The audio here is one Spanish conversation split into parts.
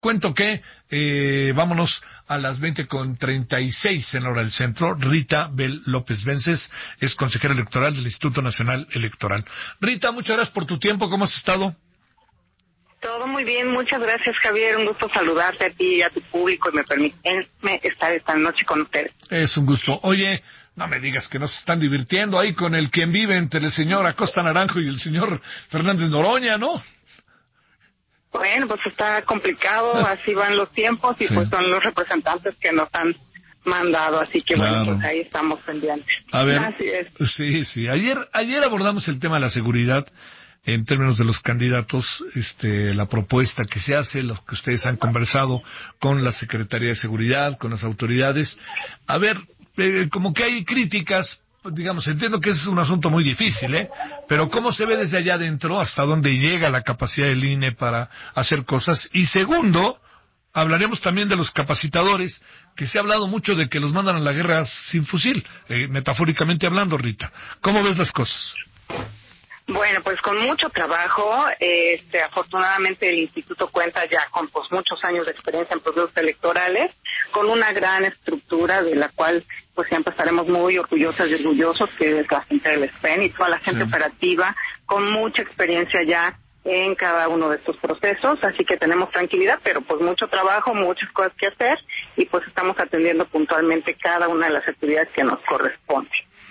Cuento que vámonos a las 20:36 en la hora del centro. Rita Bel López Vences es consejera electoral del Instituto Nacional Electoral. Rita, muchas gracias por tu tiempo. ¿Cómo has estado? Todo muy bien, muchas gracias, Javier. Un gusto saludarte a ti y a tu público y me permitirme estar esta noche con ustedes. Es un gusto. Oye, no me digas que no se están divirtiendo ahí con el quien vive entre el señor Acosta Naranjo y el señor Fernández Noroña, ¿no? Bueno, pues está complicado, así van los tiempos y Sí. pues son los representantes que nos han mandado, así que Claro. bueno, pues ahí estamos pendientes. A ver, Así es. sí. Ayer abordamos el tema de la seguridad en términos de los candidatos, la propuesta que se hace, lo que ustedes han conversado con la Secretaría de Seguridad, con las autoridades. A ver, como que hay críticas, pues, digamos, entiendo que es un asunto muy difícil, pero ¿cómo se ve desde allá adentro hasta dónde llega la capacidad del INE para hacer cosas? Y segundo, hablaremos también de los capacitadores, que se ha hablado mucho de que los mandan a la guerra sin fusil, metafóricamente hablando, Rita. ¿Cómo ves las cosas? Bueno, pues con mucho trabajo, afortunadamente el instituto cuenta ya con pues muchos años de experiencia en procesos electorales, con una gran estructura de la cual pues siempre estaremos muy orgullosas y orgullosos, que es la gente del SPEN y toda la gente operativa, con mucha experiencia ya en cada uno de estos procesos, así que tenemos tranquilidad, pero pues mucho trabajo, muchas cosas que hacer y pues estamos atendiendo puntualmente cada una de las actividades que nos corresponden.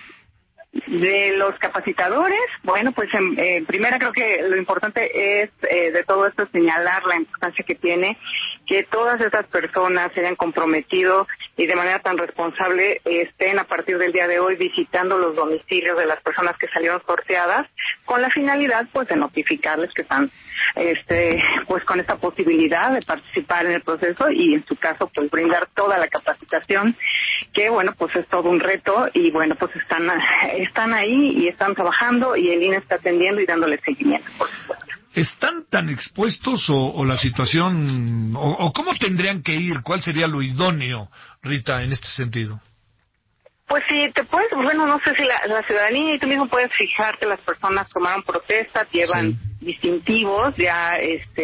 De los capacitadores, bueno, pues en primera creo que lo importante es de todo esto señalar la importancia que tiene que todas estas personas se hayan comprometido y de manera tan responsable estén a partir del día de hoy visitando los domicilios de las personas que salieron sorteadas con la finalidad pues de notificarles que están pues con esta posibilidad de participar en el proceso y en su caso pues brindar toda la capacitación que bueno pues es todo un reto y bueno pues están ahí y están trabajando y el INE está atendiendo y dándole seguimiento, por supuesto. ¿Están tan expuestos o la situación, o cómo tendrían que ir? ¿Cuál sería lo idóneo, Rita, en este sentido? Pues sí, bueno, no sé si la ciudadanía y tú mismo puedes fijarte, las personas tomaron protesta, llevan distintivos ya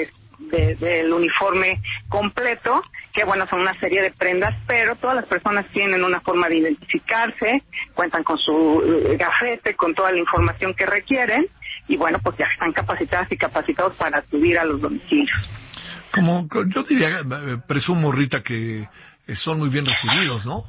del uniforme completo, que bueno, son una serie de prendas, pero todas las personas tienen una forma de identificarse, cuentan con su gafete, con toda la información que requieren, y bueno, pues ya están capacitadas y capacitados para acudir a los domicilios. Como yo diría, presumo, Rita, que son muy bien recibidos, ¿no?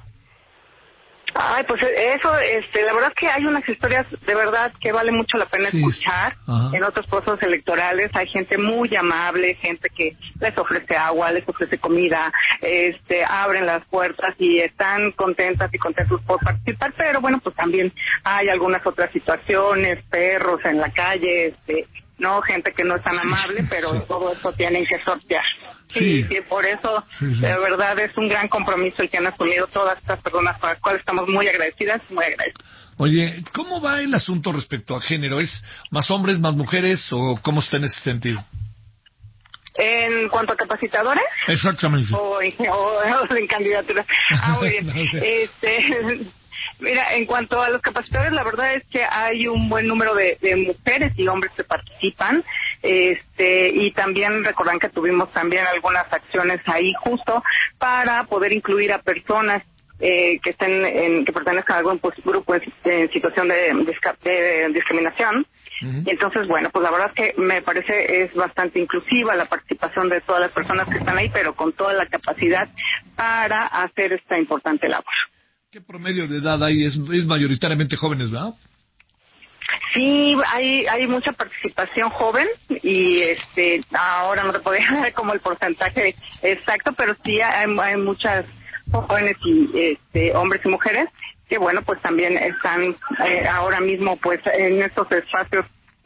Ay, pues eso, la verdad es que hay unas historias de verdad que vale mucho la pena escuchar. Ajá. En otros procesos electorales hay gente muy amable, gente que les ofrece agua, les ofrece comida, abren las puertas y están contentas y contentos por participar, pero bueno, pues también hay algunas otras situaciones, perros en la calle, no, gente que no es tan amable, pero todo eso tienen que sortear. Sí, por eso de verdad es un gran compromiso el que han asumido todas estas personas, para las cuales estamos muy agradecidas, muy agradecidas. Oye, ¿cómo va el asunto respecto a género? ¿Es más hombres, más mujeres o cómo está en ese sentido? En cuanto a capacitadores. Exactamente. O en candidaturas. Muy bien. No, mira, en cuanto a los capacitadores, la verdad es que hay un buen número de mujeres y hombres que participan, y también recordan que tuvimos también algunas acciones ahí justo para poder incluir a personas que pertenezcan a algún grupo en situación de discriminación. Uh-huh. Y entonces, bueno, pues la verdad es que me parece es bastante inclusiva la participación de todas las personas que están ahí, pero con toda la capacidad para hacer esta importante labor. ¿Qué promedio de edad hay? Es mayoritariamente jóvenes, ¿verdad? Sí, hay mucha participación joven y ahora no te podría dar como el porcentaje exacto, pero sí hay muchas jóvenes y hombres y mujeres que bueno pues también están ahora mismo pues en estos espacios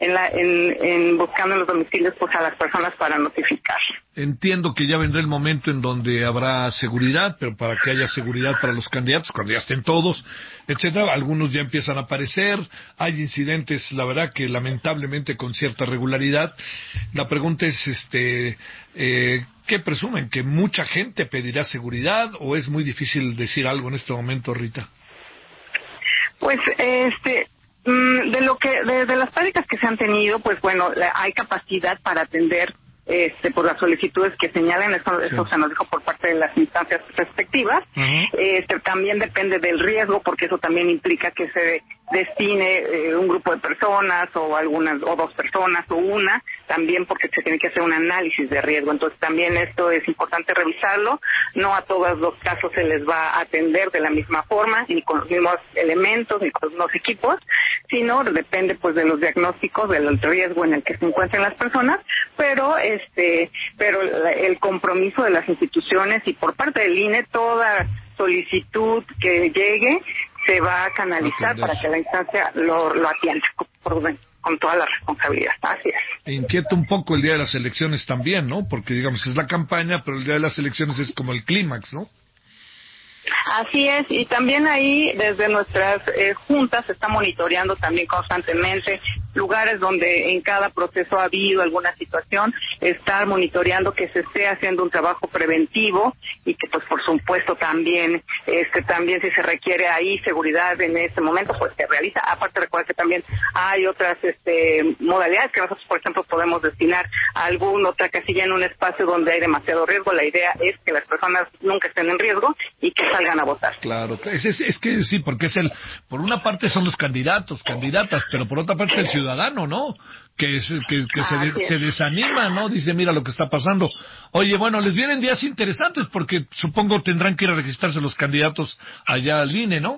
en buscando en los domicilios pues a las personas para notificar. Entiendo que ya vendrá el momento en donde habrá seguridad, pero para que haya seguridad para los candidatos, cuando ya estén todos, etcétera, algunos ya empiezan a aparecer, hay incidentes, la verdad que lamentablemente con cierta regularidad. La pregunta es, ¿qué presumen? ¿Que mucha gente pedirá seguridad o es muy difícil decir algo en este momento, Rita? Pues de las prácticas que se han tenido, pues bueno, hay capacidad para atender por las solicitudes que señalen, eso se nos dijo por parte de las instancias respectivas. También depende del riesgo, porque eso también implica que se destine un grupo de personas o algunas o dos personas o una, también porque se tiene que hacer un análisis de riesgo. Entonces también esto es importante revisarlo. No a todos los casos se les va a atender de la misma forma, ni con los mismos elementos, ni con los mismos equipos, sino depende pues de los diagnósticos, del riesgo en el que se encuentran las personas, pero el compromiso de las instituciones y por parte del INE, toda solicitud que llegue se va a canalizar para que la instancia lo atienda con toda la responsabilidad. Así es. Inquieta un poco el día de las elecciones también, ¿no? Porque, digamos, es la campaña, pero el día de las elecciones es como el clímax, ¿no? Así es, y también ahí desde nuestras juntas se está monitoreando también constantemente lugares donde en cada proceso ha habido alguna situación, estar monitoreando que se esté haciendo un trabajo preventivo y que pues por supuesto también si se requiere ahí seguridad en este momento pues se realiza. Aparte recuerda que también hay otras modalidades que nosotros por ejemplo podemos destinar a alguna otra casilla en un espacio donde hay demasiado riesgo. La idea es que las personas nunca estén en riesgo y que salgan a votar. Claro, es que sí, porque por una parte son los candidatas, pero por otra parte es el ciudadano, ¿no? Que se desanima, ¿no? Dice, mira lo que está pasando. Oye, bueno, les vienen días interesantes porque supongo tendrán que ir a registrarse los candidatos allá al INE, ¿no?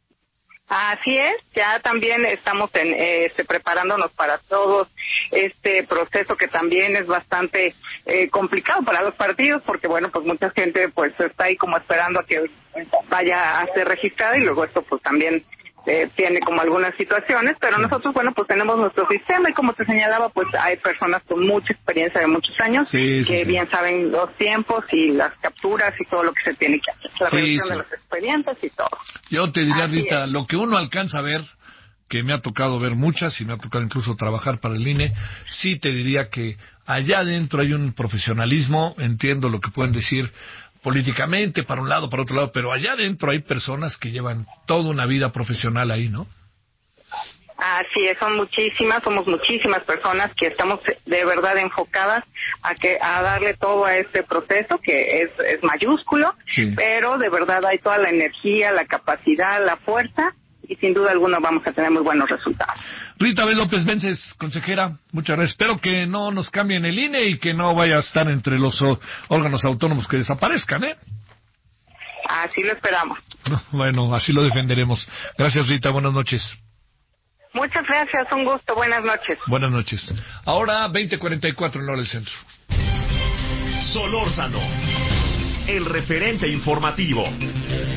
Así es, ya también estamos preparándonos para todo este proceso que también es bastante complicado para los partidos porque bueno, pues mucha gente pues está ahí como esperando a que vaya a ser registrada y luego esto pues también tiene como algunas situaciones, pero nosotros, bueno, pues tenemos nuestro sistema y como te señalaba, pues hay personas con mucha experiencia de muchos años que bien saben los tiempos y las capturas y todo lo que se tiene que hacer, la revisión de los expedientes y todo. Yo te diría, Rita, lo que uno alcanza a ver, que me ha tocado ver muchas y me ha tocado incluso trabajar para el INE, sí te diría que allá adentro hay un profesionalismo, entiendo lo que pueden decir políticamente, para un lado, para otro lado, pero allá adentro hay personas que llevan toda una vida profesional ahí, ¿no? Así es, somos muchísimas personas que estamos de verdad enfocadas a darle todo a este proceso que es mayúsculo, pero de verdad hay toda la energía, la capacidad, la fuerza y sin duda alguna vamos a tener muy buenos resultados. Rita B. López Vences, consejera, muchas gracias. Espero que no nos cambien el INE y que no vaya a estar entre los órganos autónomos que desaparezcan, ¿eh? Así lo esperamos. Bueno, así lo defenderemos. Gracias, Rita, buenas noches. Muchas gracias, un gusto, buenas noches. Buenas noches. Ahora 20:44 en hora del centro. Solórzano, el referente informativo.